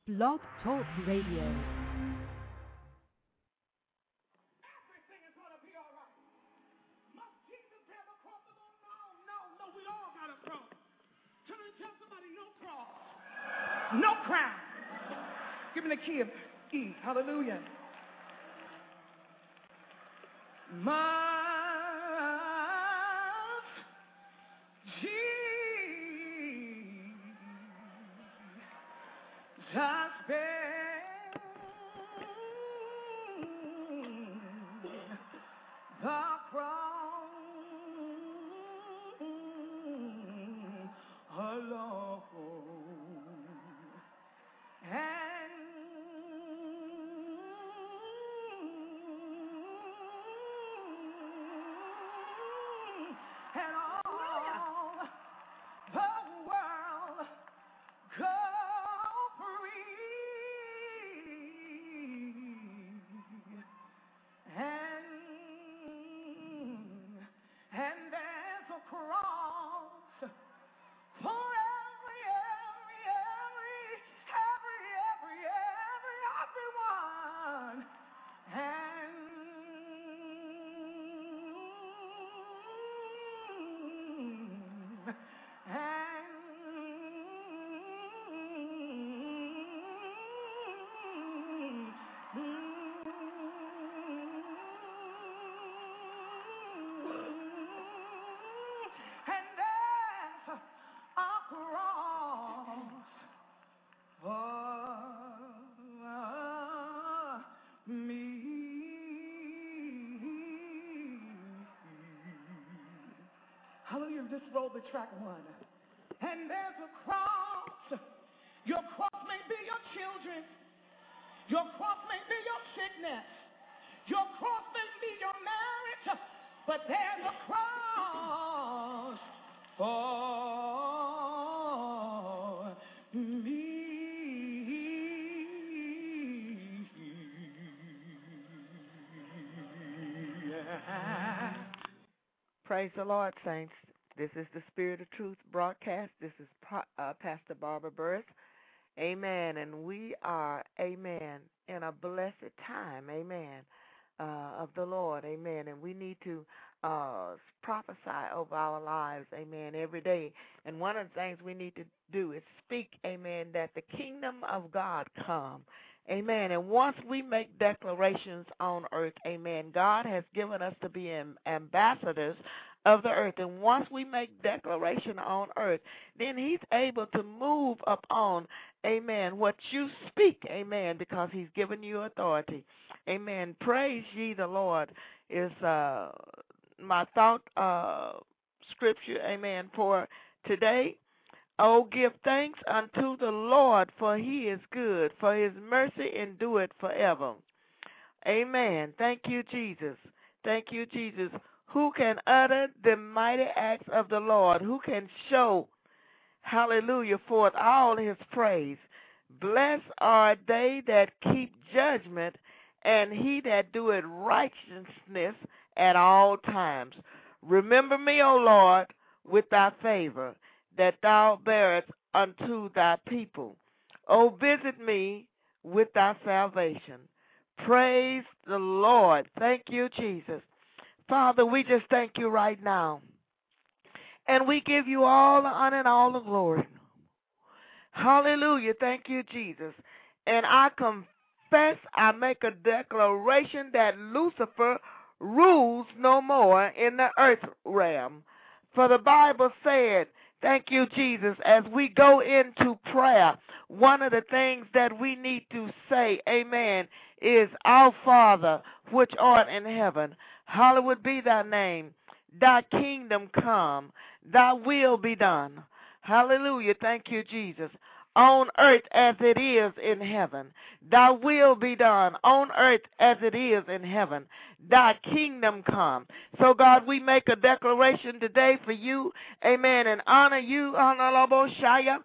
Blog Talk Radio. Everything is going to be all right. Must Jesus have a cross? No, we all got a cross. Turn and tell somebody, no cross, no crown. Give me the key of E. Hallelujah. Must Jesus bear the cross alone, and all the world go free, and there's a cross for everyone, and there's a cross for me. Hallelujah. Just roll the track one. And there's a cross. Your cross may be your children. Your cross may be your sickness. Your cross may be your marriage. But there's a cross for me. Praise the Lord, saints. This is the Spirit of Truth broadcast. This is Pastor Barbara Burris. Amen. And we are, amen, in a blessed time, amen, of the Lord, amen. And we need to prophesy over our lives, amen, every day. And one of the things we need to do is speak, amen, that the kingdom of God come. Amen. And once we make declarations on earth, amen, God has given us to be ambassadors of the earth. And once we make declaration on earth, then he's able to move upon, amen, what you speak, amen, because he's given you authority. Amen. Praise ye the Lord is my thought scripture, amen, for today. Oh, give thanks unto the Lord, for he is good, for his mercy endureth forever. Amen. Thank you, Jesus. Thank you, Jesus. Who can utter the mighty acts of the Lord? Who can show, hallelujah, forth all his praise? Blessed are they that keep judgment, and he that doeth righteousness at all times. Remember me, O Lord, with thy favor, that thou bearest unto thy people. O visit me with thy salvation. Praise the Lord. Thank you, Jesus. Father, we just thank you right now. And we give you all the honor and all the glory. Hallelujah. Thank you, Jesus. And I confess, I make a declaration that Lucifer rules no more in the earth realm. For the Bible said, thank you, Jesus, as we go into prayer, one of the things that we need to say, amen, is our Father, which art in heaven, hallowed be thy name. Thy kingdom come, thy will be done. Hallelujah. Thank you, Jesus. On earth as it is in heaven. Thy will be done on earth as it is in heaven. Thy kingdom come. So, God, we make a declaration today for you, amen, and honor you, hallelujah,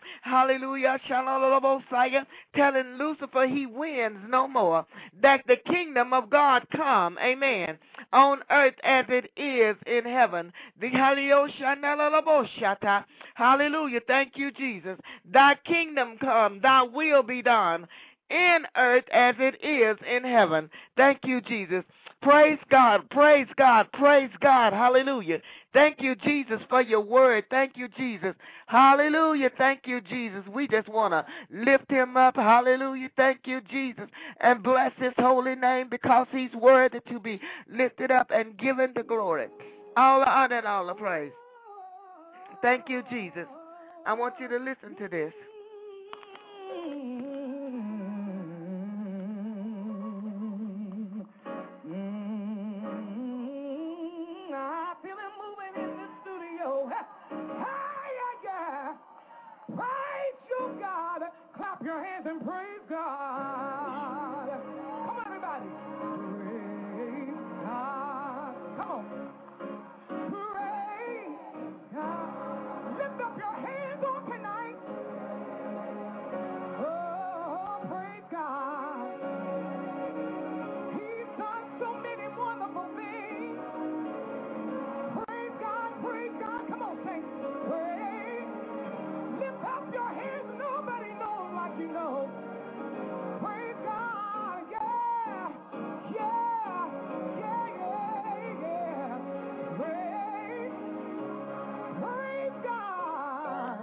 telling Lucifer he wins no more, that the kingdom of God come, amen, on earth as it is in heaven. Hallelujah, thank you, Jesus. Thy kingdom kingdom come, thy will be done in earth as it is in heaven. Thank you, Jesus. Praise God, praise God, praise God. Hallelujah. Thank you, Jesus, for your word. Thank you, Jesus. Hallelujah. Thank you, Jesus. We just want to lift him up. Hallelujah. Thank you, Jesus. And bless his holy name because he's worthy to be lifted up and given the glory. All the honor and all the praise. Thank you, Jesus. I want you to listen to this. I feel him moving in the studio. Praise you, God. Clap your hands and praise God. Come on, everybody. Praise God. Come on. Praise God. Lift up your hands on tonight. Oh, praise God. He's done so many wonderful things. Praise God, praise God. Come on, saints. Praise. Lift up your hands. Nobody knows like you know. Praise God. Yeah. Yeah. Yeah, yeah, yeah. Praise. Praise God.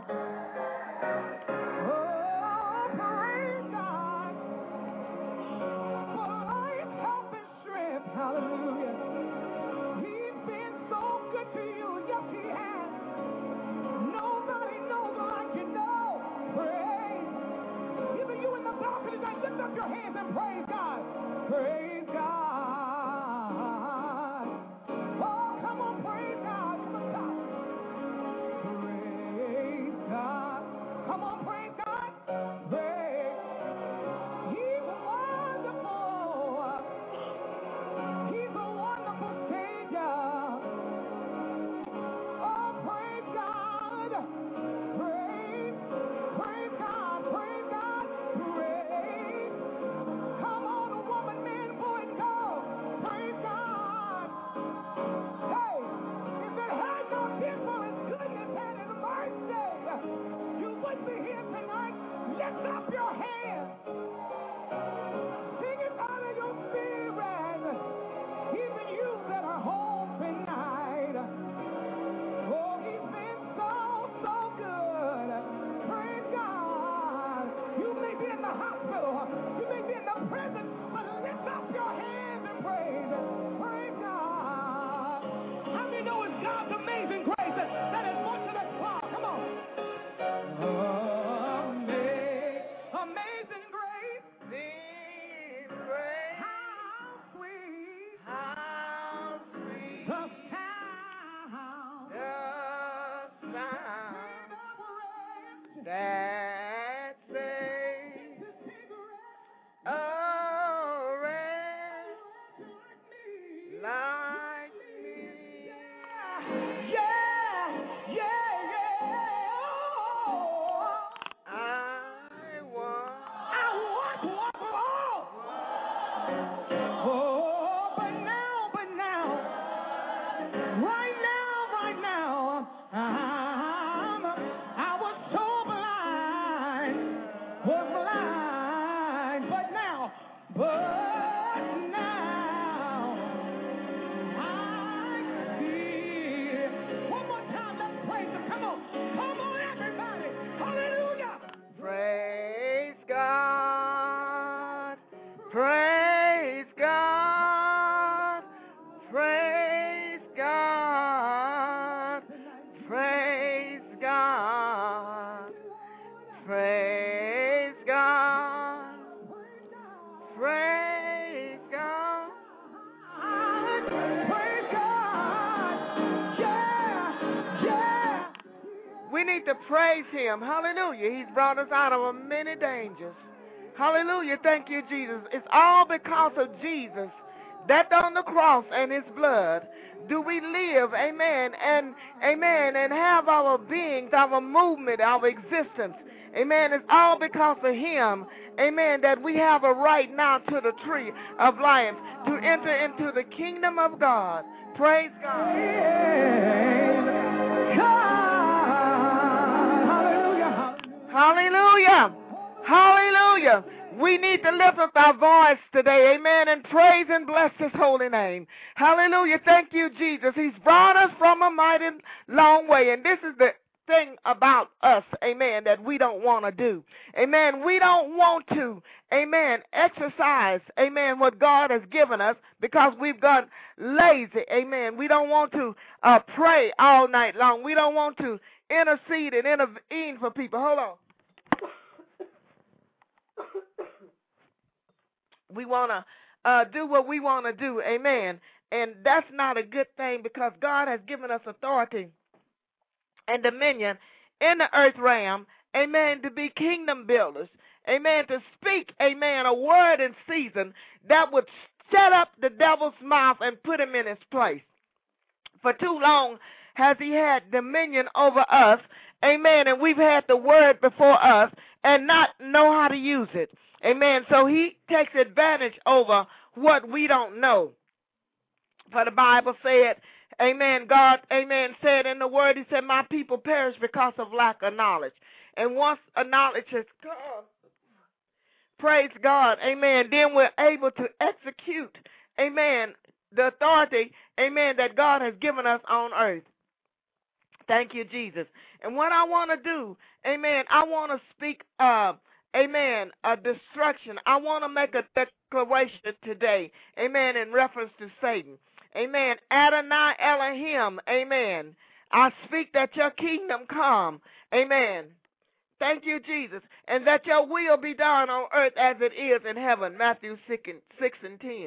Oh, praise God. For life, health, and strength. Hallelujah. He's been so good to you. Yes, he has. Nobody knows like you know. Praise. Even you in the balcony tonight, lift up your hands and praise God. Praise God. Oh, come on, praise God. Come on, God. Praise God. Come on, praise God. Praise. He's wonderful. He's a wonderful Savior. Oh, praise God. Praise. Praise God. Praise God. Praise. Come on, a woman, man, boy, and girl. Praise God. Hey, if it had not been for his goodness and his mercy, you wouldn't be here tonight. Lift up your hands. Sing it out of your spirit. Even you that are home tonight. Oh, he's been so, so good. Praise God. You may be in the hospital. You may be in the prison, but lift up your hands and praise. Praise God. How many know it's God's amazing grace that is more to the cross? Come on. Amazing grace. How sweet. The sound. That saves a wretch like me. Yeah. I want. Oh, but now, right now, I was so blind, but now, I see. One more time, let's praise him. Come on, everybody, hallelujah. Praise God. Praise God. Praise God. Praise God. Praise God. Praise God. Praise God. Yeah. We need to praise him. Hallelujah. He's brought us out of many dangers. Hallelujah. Thank you, Jesus. It's all because of Jesus. That on the cross and his blood do we live, amen, and have our beings, our movement, our existence. Amen. It's all because of him, amen, that we have a right now to the tree of life to enter into the kingdom of God. Praise God. Hallelujah. Hallelujah. We need to lift up our voice today, amen, and praise and bless his holy name. Hallelujah. Thank you, Jesus. He's brought us from a mighty long way, and this is the thing about us, amen, that we don't want to do. Amen. We don't want to, amen, exercise, amen, what God has given us because we've got lazy, amen. We don't want to pray all night long. We don't want to intercede and intervene for people. Hold on. We want to do what we want to do, amen. And that's not a good thing because God has given us authority and dominion in the earth realm, amen, to be kingdom builders, amen, to speak, amen, a word in season that would shut up the devil's mouth and put him in his place. For too long has he had dominion over us, amen, and we've had the word before us and not know how to use it, amen. So he takes advantage over what we don't know. For the Bible said, amen, God, amen, said in the word, he said, my people perish because of lack of knowledge. And once a knowledge has come, praise God, amen, then we're able to execute, amen, the authority, amen, that God has given us on earth. Thank you, Jesus. And what I want to do, amen, I want to speak, amen, a destruction. I want to make a declaration today, amen, in reference to Satan. Amen. Adonai Elohim, amen. I speak that your kingdom come, amen. Thank you, Jesus. And that your will be done on earth as it is in heaven. Matthew 6:10.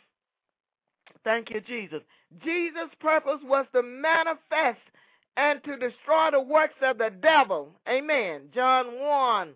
Thank you, Jesus. Jesus' purpose was to manifest and to destroy the works of the devil. Amen. John 1,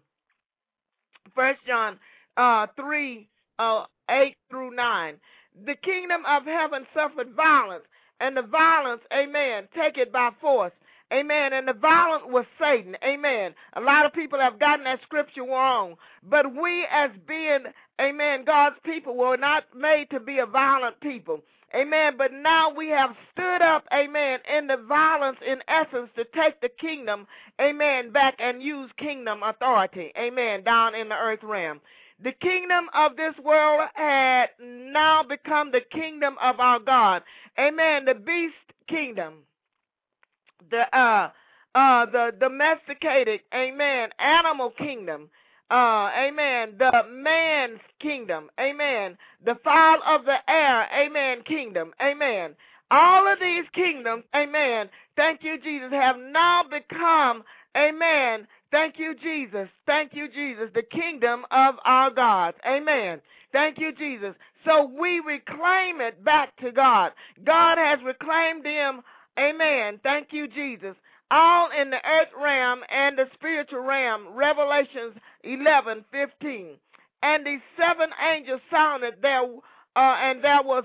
1 John 3, 8 through 9. The kingdom of heaven suffered violence, and the violence, amen, take it by force. Amen. And the violent was Satan. Amen. A lot of people have gotten that scripture wrong. But we as being, amen, God's people were not made to be a violent people. Amen. But now we have stood up, amen, in the violence in essence to take the kingdom, amen, back and use kingdom authority, amen, down in the earth realm. The kingdom of this world had now become the kingdom of our God. Amen. The beast kingdom. The domesticated, amen, animal kingdom, amen, the man's kingdom, amen, the fowl of the air, amen, kingdom, amen. All of these kingdoms, amen, thank you, Jesus, have now become, amen, thank you, Jesus, the kingdom of our God, amen. Thank you, Jesus. So we reclaim it back to God. God has reclaimed them. Amen. Thank you, Jesus. All in the earth realm and the spiritual realm. Revelations 11:15. And the seven angels sounded there, and there was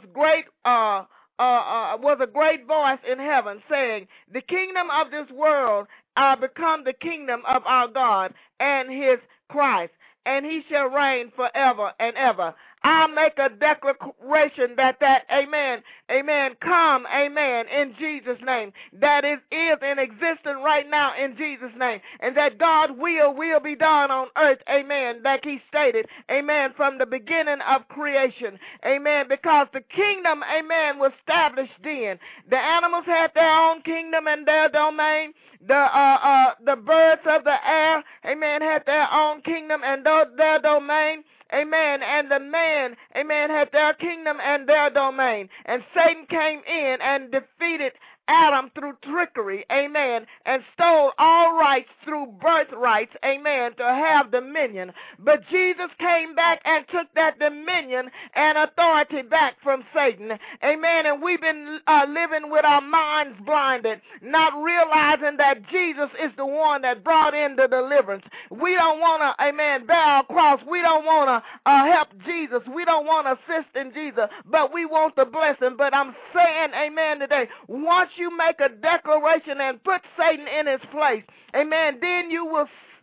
a great voice in heaven saying, "The kingdom of this world are become the kingdom of our God and His Christ, and He shall reign forever and ever." I'll make a declaration that amen, come, amen, in Jesus' name, that it is in existence right now in Jesus' name, and that God will be done on earth, amen, like He stated, amen, from the beginning of creation, amen, because the kingdom, amen, was established then. The animals had their own kingdom and their domain. The birds of the air, amen, had their own kingdom and their domain. Amen. And the man, amen, had their kingdom and their domain. And Satan came in and defeated Adam through trickery, amen, and stole all rights through birthrights, amen, to have dominion. But Jesus came back and took that dominion and authority back from Satan, amen, and we've been living with our minds blinded, not realizing that Jesus is the one that brought in the deliverance. We don't want to, amen, bear our cross. We don't want to help Jesus. We don't want to assist in Jesus, but we want the blessing. But I'm saying, amen, today, once you make a declaration and put Satan in his place, amen, then you will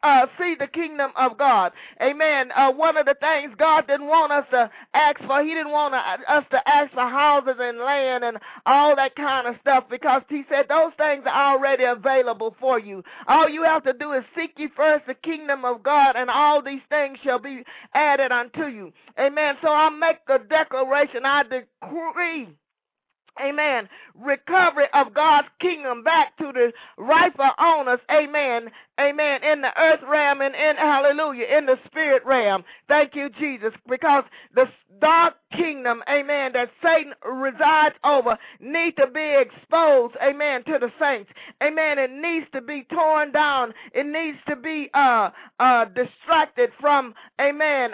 see the kingdom of God. Amen. One of the things God didn't want us to ask for, he didn't want us to ask for houses and land and all that kind of stuff, because he said those things are already available for you. All you have to do is seek ye first the kingdom of God, and all these things shall be added unto you. Amen. So I make a declaration. I decree, amen, recovery of God's kingdom back to the rightful owners, amen, amen, in the earth realm and in, hallelujah, in the spirit realm. Thank you, Jesus, because the dark kingdom, amen, that Satan resides over needs to be exposed, amen, to the saints. Amen. It needs to be torn down. It needs to be distracted from, amen,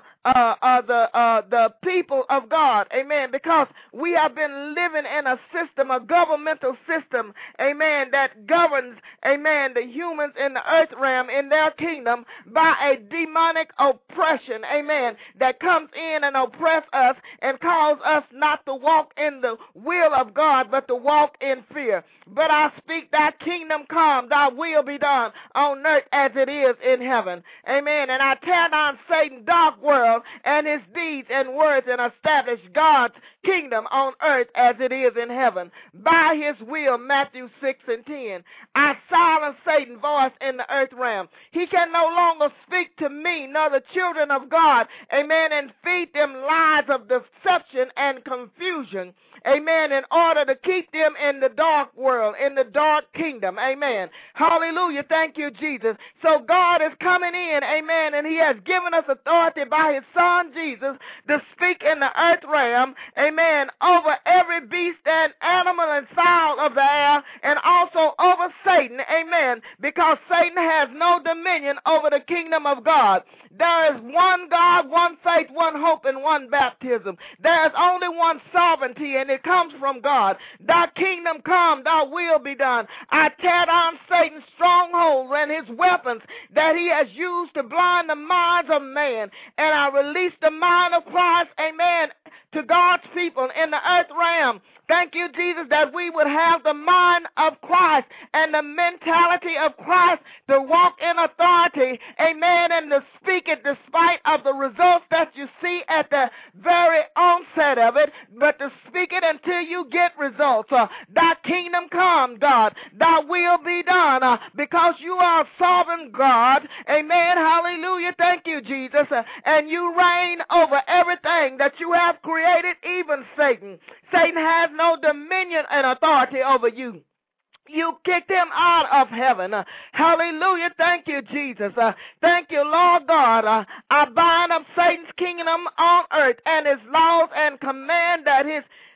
the people of God. Amen. Because we have been living in a system, a governmental system, amen, that governs, amen, the humans in the earth realm in their kingdom by a demonic oppression, amen, that comes in and oppress us and cause us not to walk in the will of God, but to walk in fear. But I speak, thy kingdom come, thy will be done on earth as it is in heaven. Amen. And I tear down Satan's dark world and his deeds and words and establish God's kingdom on earth as it is in heaven. By his will, Matthew 6:10. I silence Satan's voice in the earth realm. He can no longer speak to me, nor the children of God, amen, and feed them lies of deception and confusion, amen, in order to keep them in the dark world, in the dark kingdom, amen. Hallelujah. Thank you, Jesus. So God is coming in, amen, and he has given us authority by his son, Jesus, to speak in the earth realm, amen, over every beast and animal and fowl of the air, and also over Satan, amen, because Satan has no dominion over the kingdom of God. There is one God, one faith, one hope, and one baptism. There is only one sovereignty, and it comes from God. Thy kingdom come, thy will be done. I tear down Satan's strongholds and his weapons that he has used to blind the minds of man, and I release the mind of Christ, amen, to God's people in the earth realm. Thank you, Jesus, that we would have the mind of Christ and the mentality of Christ to walk in authority, amen, and to speak it despite of the results that you see at the very onset of it, but to speak it until you get results. Thy kingdom come, God. Thy will be done, because you are a sovereign God, amen, hallelujah, thank you, Jesus, and you reign over everything that you have created, even Satan. Satan has no dominion and authority over you. You kicked him out of heaven. Hallelujah. Thank you, Jesus. Thank you, Lord God. I bind up Satan's kingdom on earth and his laws and command that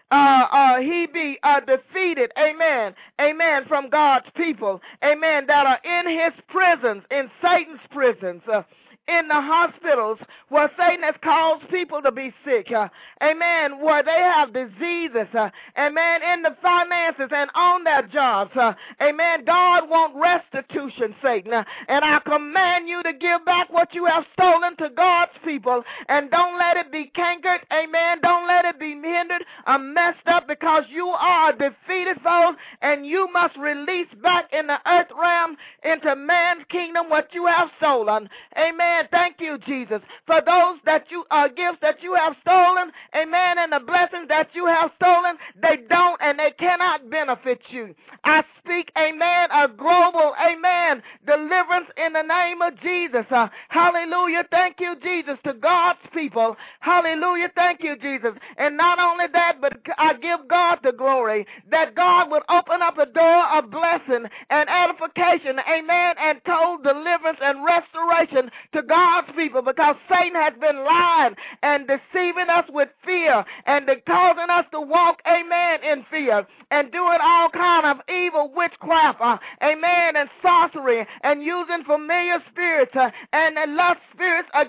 he be defeated, amen, amen, from God's people, amen, that are in his prisons, in Satan's prisons, in the hospitals where Satan has caused people to be sick, amen, where they have diseases, amen, in the finances and on their jobs, amen. God wants restitution, Satan, and I command you to give back what you have stolen to God's people, and don't let it be cankered, amen, don't let it be hindered or messed up, because you are a defeated foe, and you must release back in the earth realm into man's kingdom what you have stolen, amen. Thank you, Jesus, for those that you gifts that you have stolen, amen, and the blessings that you have stolen, they don't and they cannot benefit you. I speak, amen, a global, amen, deliverance in the name of Jesus. Hallelujah. Thank you, Jesus, to God's people. Hallelujah. Thank you, Jesus. And not only that, but I give God the glory that God would open up a door of blessing and edification, amen, and total deliverance and restoration to God's people, because Satan has been lying and deceiving us with fear and causing us to walk, amen, in fear and doing all kind of evil witchcraft, amen, and sorcery and using familiar spirits and lust spirits against us.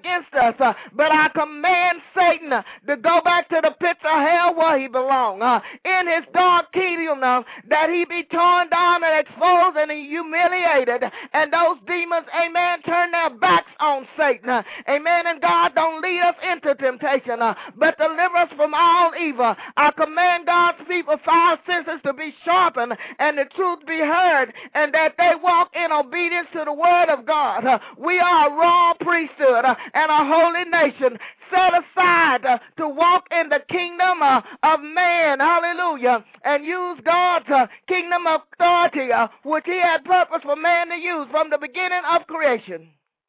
us. But I command Satan to go back to the pits of hell where he belongs, in his dark kingdom, that he be torn down and exposed and humiliated. And those demons, amen, turn their backs on Satan. Amen. And God, don't lead us into temptation, but deliver us from all evil. I command God's people, 5 senses to be sharpened and the truth be heard, and that they walk in obedience to the word of God. We are a royal priesthood and a holy nation, set aside to walk in the kingdom of man, hallelujah, and use God's kingdom authority, which he had purpose for man to use from the beginning of creation.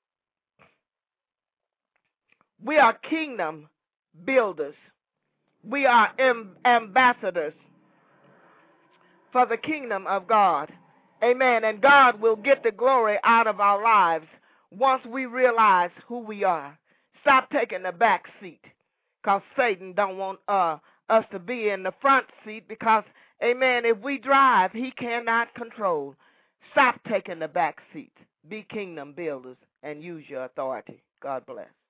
We are kingdom builders. We are ambassadors for the kingdom of God. Amen. And God will get the glory out of our lives once we realize who we are. Stop taking the back seat, because Satan don't want us to be in the front seat, because, amen, if we drive, he cannot control. Stop taking the back seat. Be kingdom builders and use your authority. God bless.